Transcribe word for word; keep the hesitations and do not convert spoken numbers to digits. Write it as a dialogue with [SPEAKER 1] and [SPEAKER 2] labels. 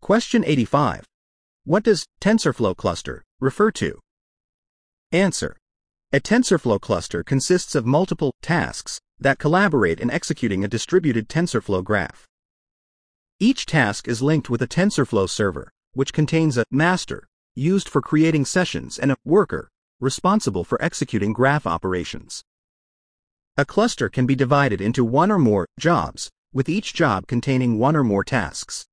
[SPEAKER 1] Question eighty-five. What does TensorFlow cluster refer to? Answer. A TensorFlow cluster consists of multiple tasks that collaborate in executing a distributed TensorFlow graph. Each task is linked with a TensorFlow server, which contains a master, used for creating sessions, and a worker, responsible for executing graph operations. A cluster can be divided into one or more jobs, with each job containing one or more tasks.